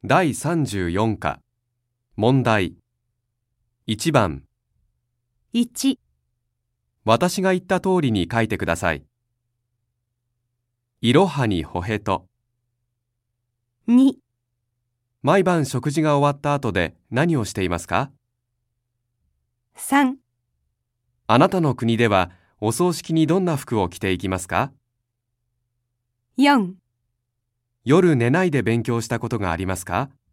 第34課問題1番 1、 私が言った通りに書いてください。いろはにほへと。 2、 毎晩食事が終わった後で何をしていますか？ 3、 あなたの国ではお葬式にどんな服を着ていきますか？ 4 夜寝ないで勉強したことがありますか？